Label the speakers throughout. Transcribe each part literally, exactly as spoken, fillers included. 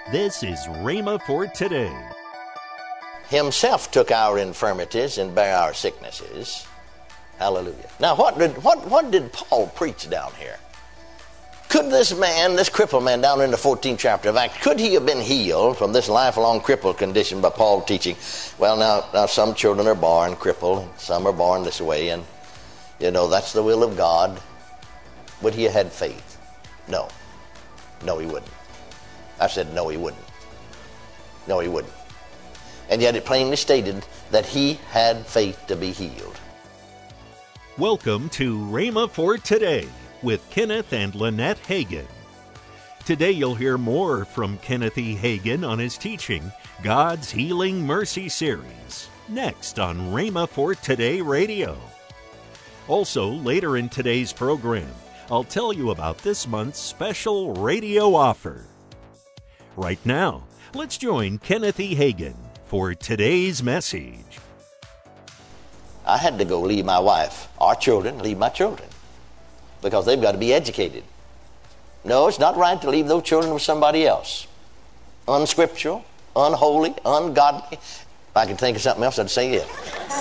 Speaker 1: This is Rhema for today.
Speaker 2: Himself took our infirmities and bare our sicknesses. Hallelujah. Now, what did what what did Paul preach down here? Could this man, this crippled man down in the fourteenth chapter of Acts, could he have been healed from this lifelong crippled condition by Paul teaching? Well, now, now some children are born crippled, and some are born this way, and you know that's the will of God. Would he have had faith? No. No, he wouldn't. I said no, he wouldn't. No, he wouldn't. And yet it plainly stated that he had faith to be healed.
Speaker 1: Welcome to Rhema for Today with Kenneth and Lynette Hagin. Today you'll hear more from Kenneth E. Hagin on his teaching, God's Healing Mercy Series, next on Rhema for Today Radio. Also, later in today's program, I'll tell you about this month's special radio offer. Right now, let's join Kenneth E. Hagin for today's message.
Speaker 2: I had to go leave my wife, our children, leave my children, because they've got to be educated. No, it's not right to leave those children with somebody else. Unscriptural, unholy, ungodly. If I could think of something else, I'd say it.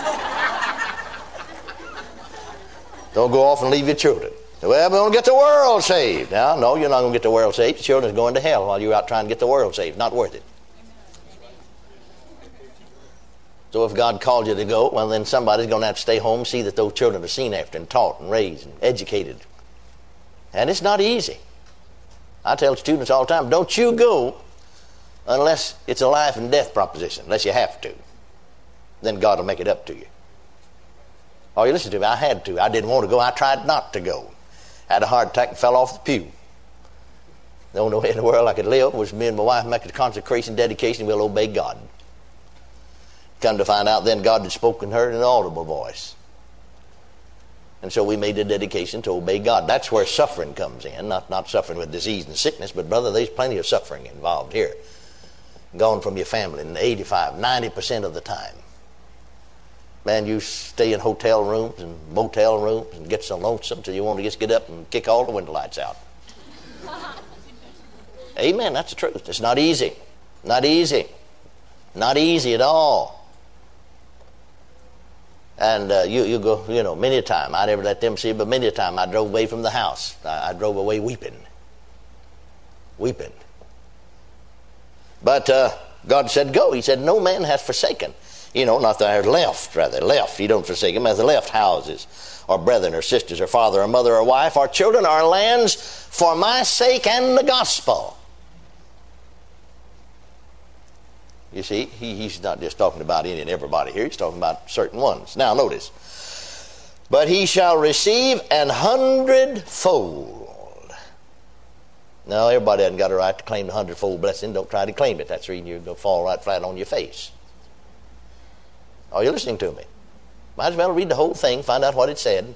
Speaker 2: Don't go off and leave your children. Well, we're going to get the world saved. Now, no, you're not going to get the world saved. Your children's going to hell while you're out trying to get the world saved. Not worth it. So if God called you to go, well, then somebody's going to have to stay home, see that those children are seen after and taught and raised and educated. And it's not easy. I tell students all the time, don't you go unless it's a life and death proposition, unless you have to. Then God will make it up to you. Oh, you listen to me, I had to. I didn't want to go. I tried not to go. Had a heart attack and fell off the pew. The only way in the world I could live was me and my wife make a consecration, dedication, we'll obey God. Come to find out then God had spoken to her in an audible voice. And so we made a dedication to obey God. That's where suffering comes in, not, not suffering with disease and sickness, but brother, there's plenty of suffering involved here. Gone from your family in eighty-five, ninety percent of the time. Man, you stay in hotel rooms and motel rooms and get so lonesome till you want to just get up and kick all the window lights out. Amen, that's the truth. It's not easy. Not easy. Not easy at all. And uh, you, you go, you know, many a time, I never let them see it, but many a time I drove away from the house. I, I drove away weeping. Weeping. But uh, God said, go. He said, no man has forsaken. You know, not that I left, rather, left. You don't forsake him as the left houses, or brethren, or sisters, or father, or mother, or wife, or children, or lands, for my sake and the gospel. You see, he, he's not just talking about any and everybody here. He's talking about certain ones. Now, notice. But he shall receive an hundredfold. Now, everybody hasn't got a right to claim the hundredfold blessing. Don't try to claim it. That's the reason you're going to fall right flat on your face. Are you listening to me? Might as well read the whole thing, find out what it said.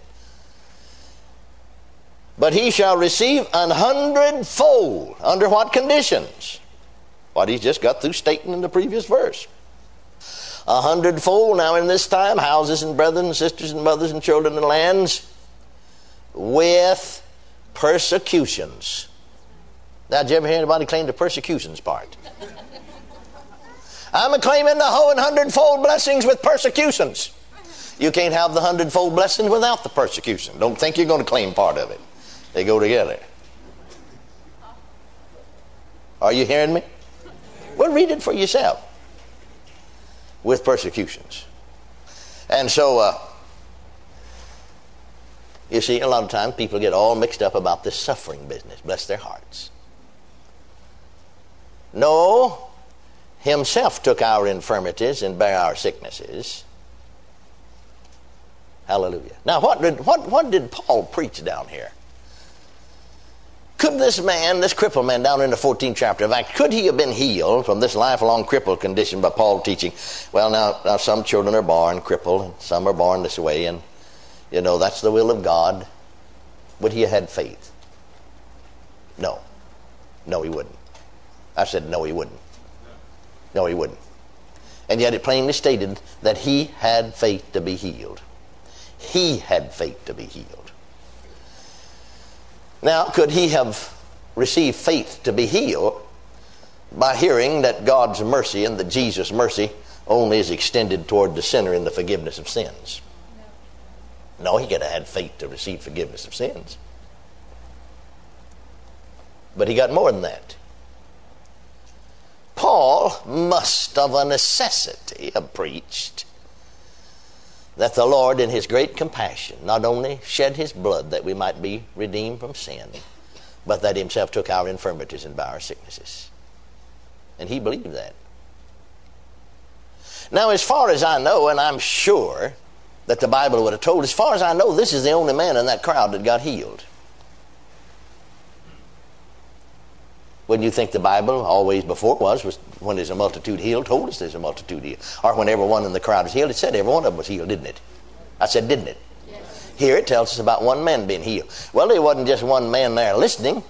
Speaker 2: But he shall receive an hundredfold. Under what conditions? What he's just got through stating in the previous verse. A hundredfold now in this time, houses and brethren and sisters and mothers and children and lands, with persecutions. Now, did you ever hear anybody claim the persecutions part? I'm claiming the whole hundredfold blessings with persecutions. You can't have the hundredfold blessing without the persecution. Don't think you're going to claim part of it. They go together. Are you hearing me? Well, read it for yourself. With persecutions. And so, uh, you see, a lot of times people get all mixed up about this suffering business. Bless their hearts. No. Himself took our infirmities and bare our sicknesses. Hallelujah. Now, what did what what did Paul preach down here? Could this man, this crippled man down in the fourteenth chapter of Acts, could he have been healed from this lifelong crippled condition by Paul teaching? Well, now, now some children are born crippled, and some are born this way, and you know that's the will of God. Would he have had faith? No. No, he wouldn't. I said no, he wouldn't. No, he wouldn't. And yet it plainly stated that he had faith to be healed. He had faith to be healed. Now, could he have received faith to be healed by hearing that God's mercy and that Jesus' mercy only is extended toward the sinner in the forgiveness of sins. No, he could have had faith to receive forgiveness of sins. But he got more than that. Paul must of a necessity have preached that the Lord in his great compassion not only shed his blood that we might be redeemed from sin, but that himself took our infirmities and bare our sicknesses. And he believed that. Now, as far as I know, and I'm sure that the Bible would have told, as far as I know, this is the only man in that crowd that got healed. Wouldn't you think the Bible always before was, was when there's a multitude healed, told us there's a multitude healed. Or when everyone in the crowd was healed, it said every one of them was healed, didn't it? I said, didn't it? Yes. Here it tells us about one man being healed. Well, there wasn't just one man there listening.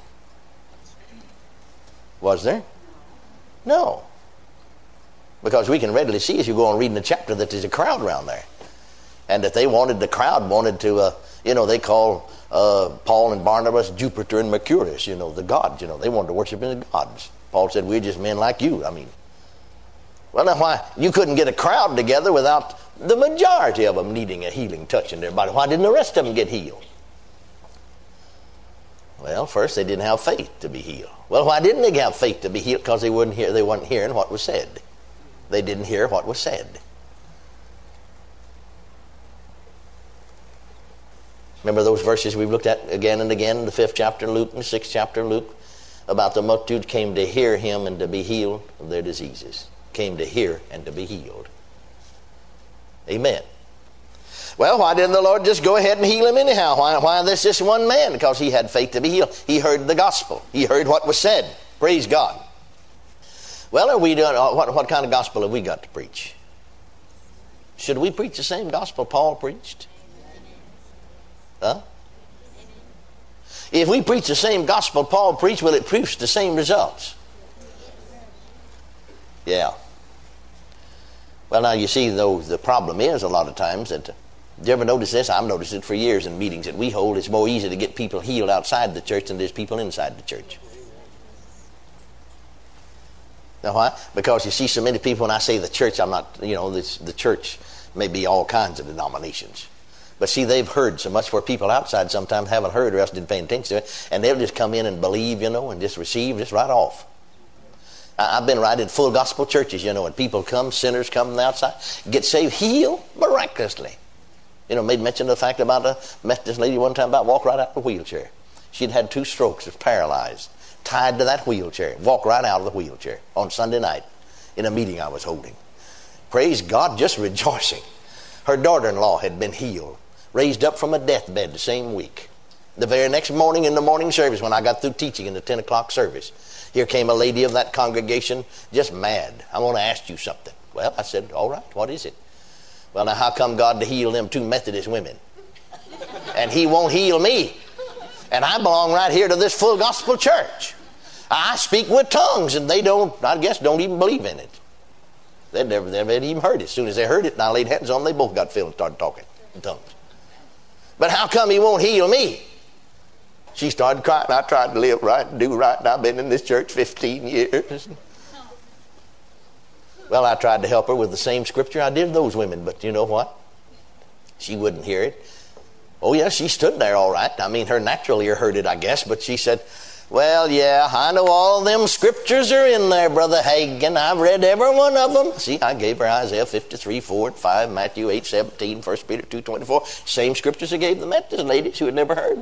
Speaker 2: Was there? No. Because we can readily see as you go on reading the chapter that there's a crowd around there. And that they wanted, the crowd wanted to, uh, you know, they call uh, Paul and Barnabas Jupiter and Mercurius, you know, the gods, you know. They wanted to worship the gods. Paul said, we're just men like you. I mean, well, now why? You couldn't get a crowd together without the majority of them needing a healing touch in their body. Why didn't the rest of them get healed? Well, first they didn't have faith to be healed. Well, why didn't they have faith to be healed? Because they wouldn't hear, they weren't hearing what was said. They didn't hear what was said. Remember those verses we've looked at again and again in the fifth chapter of Luke and the sixth chapter of Luke about the multitude came to hear him and to be healed of their diseases. Came to hear and to be healed. Amen. Well, why didn't the Lord just go ahead and heal him anyhow? Why, why this just one man? Because he had faith to be healed. He heard the gospel. He heard what was said. Praise God. Well, are we doing, what, what kind of gospel have we got to preach? Should we preach the same gospel Paul preached? Huh? If we preach the same gospel Paul preached, will it produce the same results? Yeah. Well, now you see, though, the problem is a lot of times that, uh, do you ever notice this? I've noticed it for years in meetings that we hold. It's more easy to get people healed outside the church than there's people inside the church. Now why? Because you see so many people, when I say the church, I'm not, you know, this, the church may be all kinds of denominations. But see, they've heard so much where people outside sometimes haven't heard or else didn't pay attention to it. And they'll just come in and believe, you know, and just receive just right off. I've been right in full gospel churches, you know, and people come, sinners come from the outside, get saved, healed miraculously. You know, made mention of the fact about a Methodist lady one time about walked right out of the wheelchair. She'd had two strokes, was paralyzed, tied to that wheelchair, walked right out of the wheelchair on Sunday night in a meeting I was holding. Praise God, just rejoicing. Her daughter-in-law had been healed, raised up from a deathbed the same week. The very next morning in the morning service, when I got through teaching in the ten o'clock service, here came a lady of that congregation, just mad. I want to ask you something. Well, I said, all right, what is it? Well, now, how come God to heal them two Methodist women? And he won't heal me. And I belong right here to this full gospel church. I speak with tongues, and they don't, I guess, don't even believe in it. They'd never, they never even heard it. As soon as they heard it, and I laid hands on them, they both got filled and started talking in tongues. But how come he won't heal me? She started crying. I tried to live right and do right, and I've been in this church fifteen years. Well, I tried to help her with the same scripture I did those women, but you know what? She wouldn't hear it. Oh, yeah, she stood there all right. I mean, her natural ear heard it, I guess, but she said, well, yeah, I know all them scriptures are in there, Brother Hagin. I've read every one of them. See, I gave her Isaiah fifty-three, four and five, Matthew eight, seventeen, First Peter two, twenty-four. Same scriptures I gave the Methodist ladies who had never heard.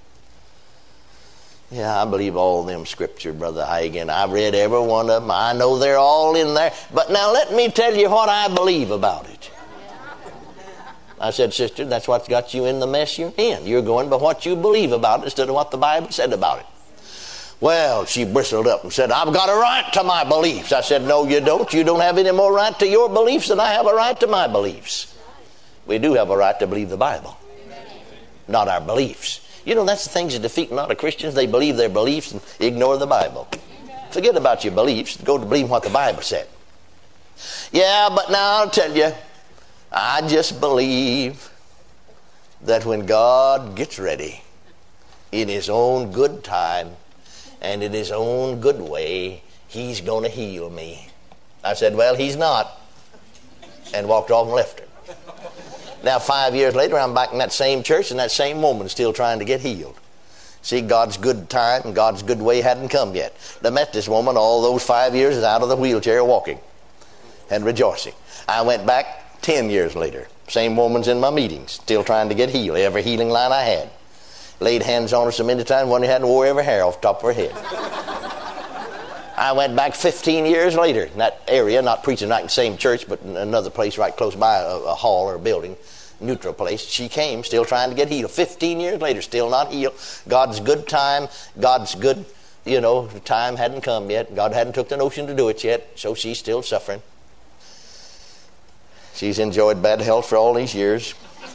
Speaker 2: Yeah, I believe all them scriptures, Brother Hagin. I've read every one of them. I know they're all in there. But now let me tell you what I believe about it. I said, sister, that's what's got you in the mess you're in. You're going by what you believe about it instead of what the Bible said about it. Well, she bristled up and said, I've got a right to my beliefs. I said, no, you don't. You don't have any more right to your beliefs than I have a right to my beliefs. We do have a right to believe the Bible, not our beliefs. You know, that's the things that defeat a lot of Christians. They believe their beliefs and ignore the Bible. Forget about your beliefs. Go to believe what the Bible said. Yeah, but now I'll tell you, I just believe that when God gets ready, in his own good time and in his own good way, he's going to heal me. I said, well, he's not. And walked off and left her. Now, five years later, I'm back in that same church, and that same woman still trying to get healed. See, God's good time and God's good way hadn't come yet. I met this woman all those five years is out of the wheelchair walking and rejoicing. I went back ten years later. Same woman's in my meetings, still trying to get healed. Every healing line I had. Laid hands on her so many times, one who hadn't wore every hair off the top of her head. I went back fifteen years later in that area, not preaching not in the same church, but in another place right close by, a, a hall or a building, neutral place. She came, still trying to get healed. fifteen years later, still not healed. God's good time, God's good, you know, time hadn't come yet. God hadn't took the notion to do it yet, so she's still suffering. She's enjoyed bad health for all these years.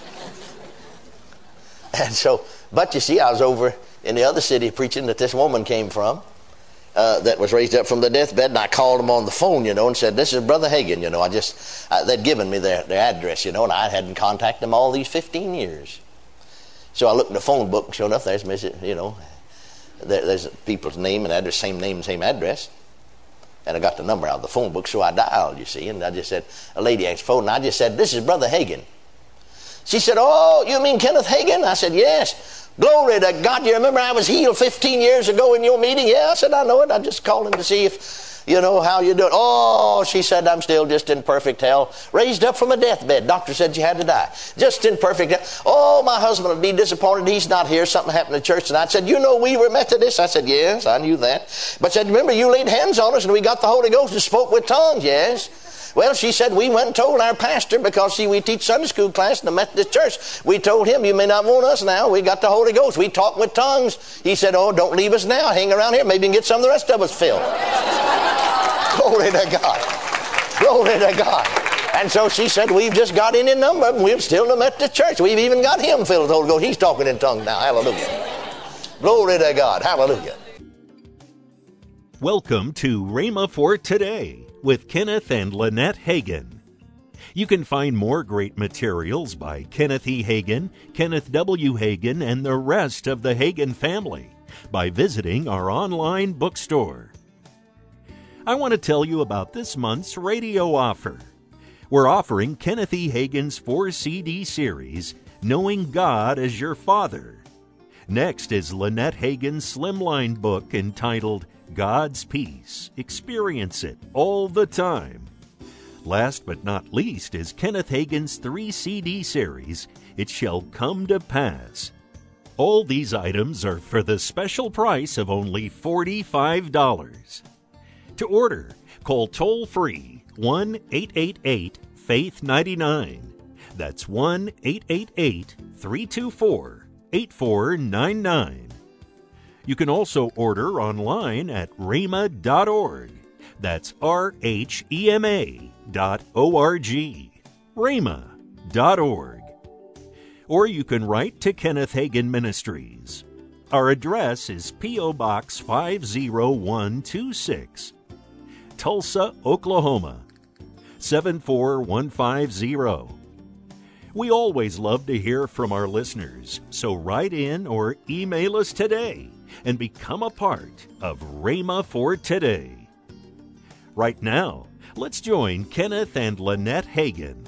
Speaker 2: And so, but you see, I was over in the other city preaching that this woman came from. Uh, that was raised up from the deathbed, and I called them on the phone, you know, and said, this is Brother Hagin, you know. I just, uh, they'd given me their, their address, you know, and I hadn't contacted them all these fifteen years. So I looked in the phone book, and sure enough, there's, you know, there, there's people's name and address, same name, same address. And I got the number out of the phone book, so I dialed, you see, and I just said, a lady answered the phone, and I just said, this is Brother Hagin. She said, oh, you mean Kenneth Hagin? I said, yes. Glory to God. You remember I was healed fifteen years ago in your meeting? Yeah, I said, I know it. I just called him to see if, you know, how you doing. Oh, she said, I'm still just in perfect health. Raised up from a deathbed. Doctor said you had to die. Just in perfect health. Oh, my husband would be disappointed. He's not here. Something happened to church tonight. I said, you know we were Methodists? I said, yes, I knew that. But said, remember you laid hands on us and we got the Holy Ghost and spoke with tongues? Yes. Well, she said, we went and told our pastor, because, see, we teach Sunday school class in the Methodist church. We told him, you may not want us now. We got the Holy Ghost. We talk with tongues. He said, oh, don't leave us now. Hang around here. Maybe you can get some of the rest of us filled. Glory to God. Glory to God. And so she said, we've just got in a number of them. We're still in the Methodist church. We've even got him filled with the Holy Ghost. He's talking in tongues now. Hallelujah. Glory to God. Hallelujah.
Speaker 1: Welcome to Rhema for Today with Kenneth and Lynette Hagin. You can find more great materials by Kenneth E. Hagin, Kenneth W. Hagin, and the rest of the Hagin family by visiting our online bookstore. I want to tell you about this month's radio offer. We're offering Kenneth E. Hagin's four C D series, Knowing God as Your Father. Next is Lynette Hagin's slimline book entitled God's Peace. Experience it all the time. Last but not least is Kenneth Hagin's three C D series, It Shall Come to Pass. All these items are for the special price of only forty-five dollars. To order, call toll-free one eight eight eight, faith nine nine. That's one eight eight eight, three two four, eight four nine nine. You can also order online at rhema dot org. That's R H E M A dot O R G. rhema dot org. Or you can write to Kenneth Hagin Ministries. Our address is P O. Box five oh one two six, Tulsa, Oklahoma, seven four one five zero. We always love to hear from our listeners, so write in or email us today and become a part of Rhema for Today. Right now, let's join Kenneth and Lynette Hagin.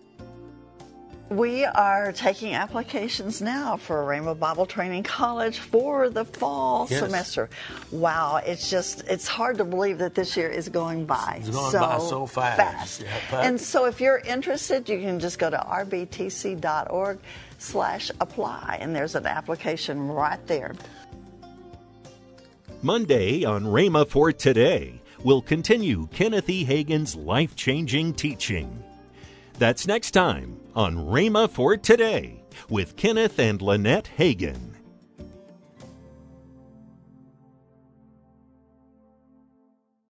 Speaker 3: We are taking applications now for Rhema Bible Training College for the fall yes. semester. Wow, it's just, it's hard to believe that this year is going by
Speaker 4: It's going
Speaker 3: so
Speaker 4: by so fast.
Speaker 3: fast.
Speaker 4: Yeah,
Speaker 3: and so if you're interested, you can just go to r b t c dot org slash apply, and there's an application right there.
Speaker 1: Monday on Rhema for Today, we'll continue Kenneth E. Hagin's life-changing teaching. That's next time on Rhema for Today with Kenneth and Lynette Hagin.